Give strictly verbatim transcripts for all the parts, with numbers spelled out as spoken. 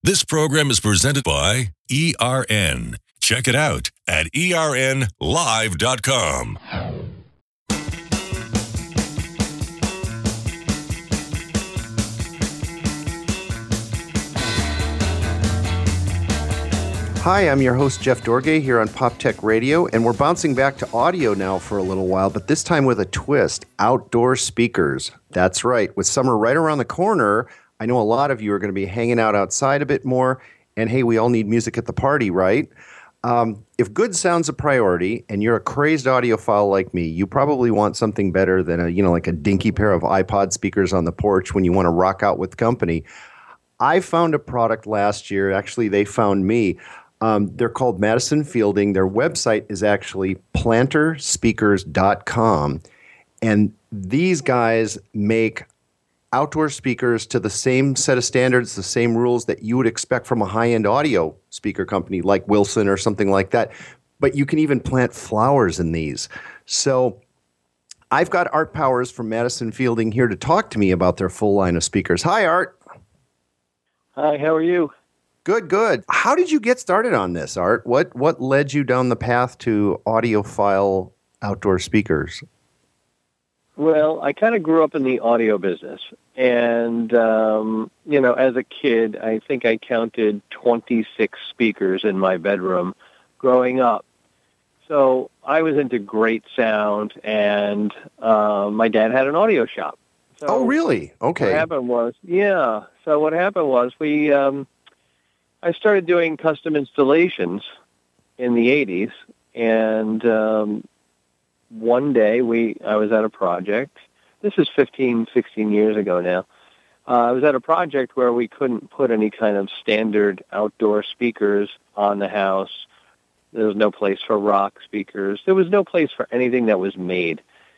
This program is presented by E R N. Check it out at E R N live dot com. Hi, I'm your host, Jeff Dorgay, here on Pop Tech Radio, and we're bouncing back to audio now for a little while, but this time with a twist, outdoor speakers. That's right. With summer right around the corner, I know a lot of you are going to be hanging out outside a bit more, and hey, we all need music at the party, right? Um, if good sound's a priority, and you're a crazed audiophile like me, you probably want something better than a, you know, like a dinky pair of iPod speakers on the porch when you want to rock out with company. I found a product last year. Actually, they found me. Um, they're called Madison Fielding. Their website is actually planter speakers dot com. And these guys make outdoor speakers to the same set of standards, the same rules that you would expect from a high-end audio speaker company like Wilson or something like that. But you can even plant flowers in these. So I've got Art Powers from Madison Fielding here to talk to me about their full line of speakers. Hi, Art. Hi, how are you? Good, good. How did you get started on this, Art? What what led you down the path to audiophile outdoor speakers? Well, I kind of grew up in the audio business. And, um, you know, as a kid, I think I counted twenty-six speakers in my bedroom growing up. So I was into great sound, and uh, my dad had an audio shop. So oh, really? Okay. What happened was, yeah. So what happened was we... Um, I started doing custom installations in the eighties, and um, one day we I was at a project. This is fifteen, sixteen years ago now. Uh, I was at a project where we couldn't put any kind of standard outdoor speakers on the house. There was no place for rock speakers. There was no place for anything that was made.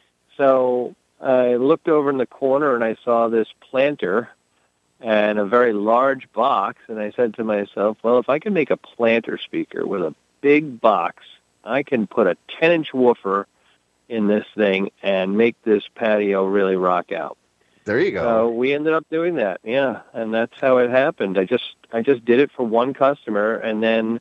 So I looked over in the corner, and I saw this planter and a very large box, and I said to myself, well, if I can make a planter speaker with a big box, I can put a ten-inch woofer in this thing and make this patio really rock out. There you go. So we ended up doing that, yeah, and that's how it happened. I just I just did it for one customer, and then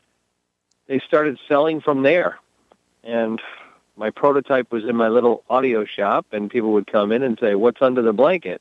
they started selling from there. And my prototype was in my little audio shop, and people would come in and say, what's under the blanket?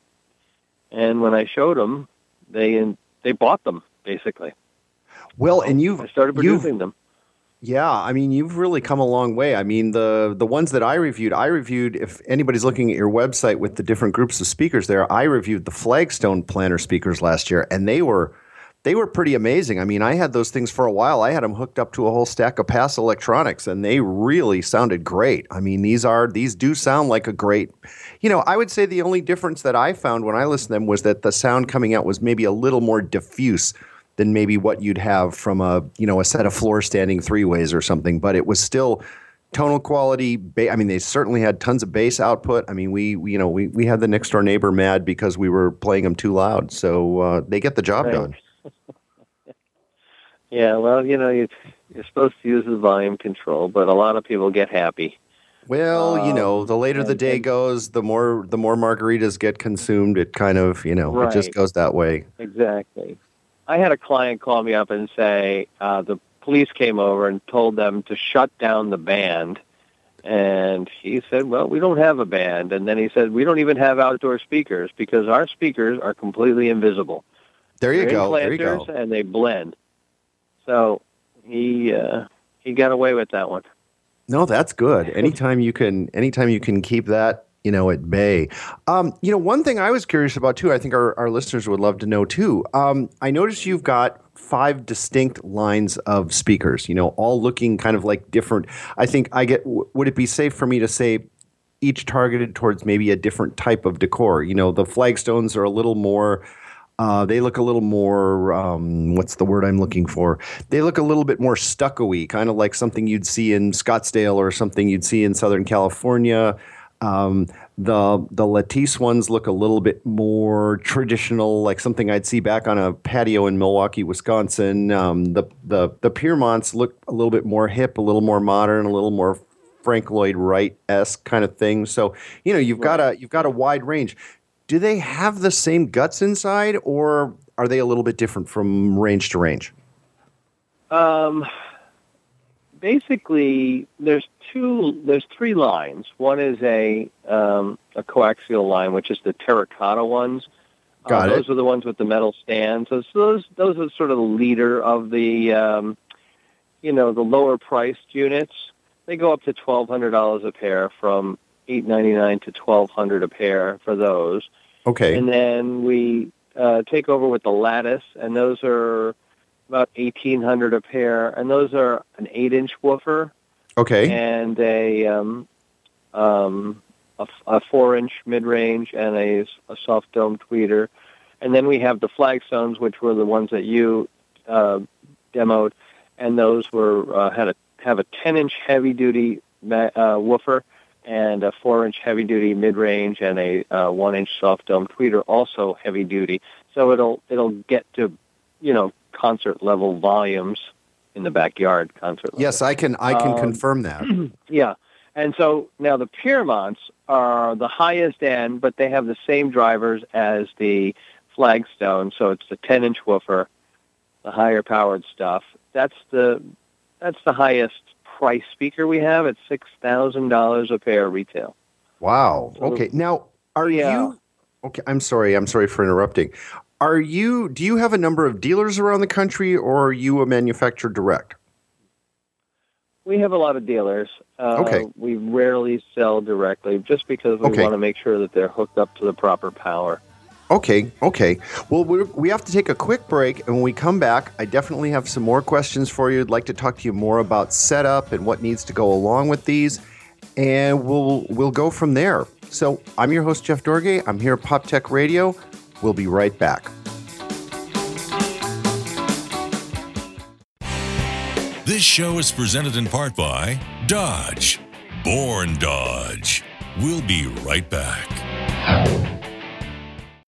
And when I showed them, they they bought them, basically. Well, and you've... I started producing them. Yeah, I mean, you've really come a long way. I mean, the the ones that I reviewed, I reviewed, if anybody's looking at your website with the different groups of speakers there, I reviewed the Flagstone planter speakers last year, and they were they were pretty amazing. I mean, I had those things for a while. I had them hooked up to a whole stack of Pass Electronics, and they really sounded great. I mean, these are these do sound like a great... You know, I would say the only difference that I found when I listened to them was that the sound coming out was maybe a little more diffuse than maybe what you'd have from a, you know, a set of floor standing three-ways or something. But it was still tonal quality. Ba- I mean, they certainly had tons of bass output. I mean, we, we you know, we, we had the next door neighbor mad because we were playing them too loud. So uh, they get the job right. done. Yeah, well, you know, you, you're supposed to use the volume control, but a lot of people get happy. Well, um, you know, the later and, the day and, goes, the more the more margaritas get consumed. It kind of, you know, right. it just goes that way. Exactly. I had a client call me up and say uh, the police came over and told them to shut down the band. And he said, well, we don't have a band. And then he said, we don't even have outdoor speakers because our speakers are completely invisible. There you They're go. in There you go. And they blend. So he uh, he got away with that one. No, that's good. Anytime you can, anytime you can keep that, you know, at bay. Um, you know, one thing I was curious about too, I think our, our listeners would love to know too. Um, I noticed you've got five distinct lines of speakers, you know, all looking kind of like different. I think I get, would it be safe for me to say each targeted towards maybe a different type of decor? You know, the Flagstones are a little more, Uh, they look a little more, um, what's the word I'm looking for? They look a little bit more stucco-y, kind of like something you'd see in Scottsdale or something you'd see in Southern California. Um, the the Lattice ones look a little bit more traditional, like something I'd see back on a patio in Milwaukee, Wisconsin. Um, the, the, the Piermonts look a little bit more hip, a little more modern, a little more Frank Lloyd Wright-esque kind of thing. So, you know, you've got a you've got a wide range. Do they have the same guts inside, or are they a little bit different from range to range? Um, basically, there's two, there's three lines. One is a um, a coaxial line, which is the terracotta ones. Got uh, it. Those are the ones with the metal stands. So those those are sort of the leader of the, um, you know, the lower priced units. They go up to twelve hundred dollars a pair, from eight ninety-nine to twelve hundred a pair for those. Okay. And then we uh, take over with the lattice, and those are about eighteen hundred a pair, and those are an eight-inch woofer Okay. and a um, um, a, a four-inch mid-range and a, a soft dome tweeter. And then we have the flagstones, which were the ones that you uh, demoed, and those were uh, had a have a ten-inch heavy-duty uh, woofer and a four-inch heavy-duty mid-range and a uh, one-inch soft dome tweeter, also heavy-duty. So it'll it'll get to, you know, concert-level volumes in the backyard. Concert level. Yes, I can. I can Um, confirm that. Yeah. And so now the Piermonts are the highest end, but they have the same drivers as the Flagstone. So it's the ten-inch woofer, the higher-powered stuff. That's the that's the highest price speaker we have at six thousand dollars a pair retail. Wow. Okay. Now, are Yeah. you? Okay. I'm sorry. I'm sorry for interrupting. Are you? Do you have a number of dealers around the country, or are you a manufacturer direct? We have a lot of dealers. Uh, Okay. We rarely sell directly, just because we Okay. want to make sure that they're hooked up to the proper power. Okay, okay. Well, we're, we have to take a quick break, and when we come back, I definitely have some more questions for you. I'd like to talk to you more about setup and what needs to go along with these, and we'll we'll go from there. So I'm your host, Jeff Dorgay. I'm here at Pop Tech Radio. We'll be right back. This show is presented in part by Dodge. Born Dodge. We'll be right back.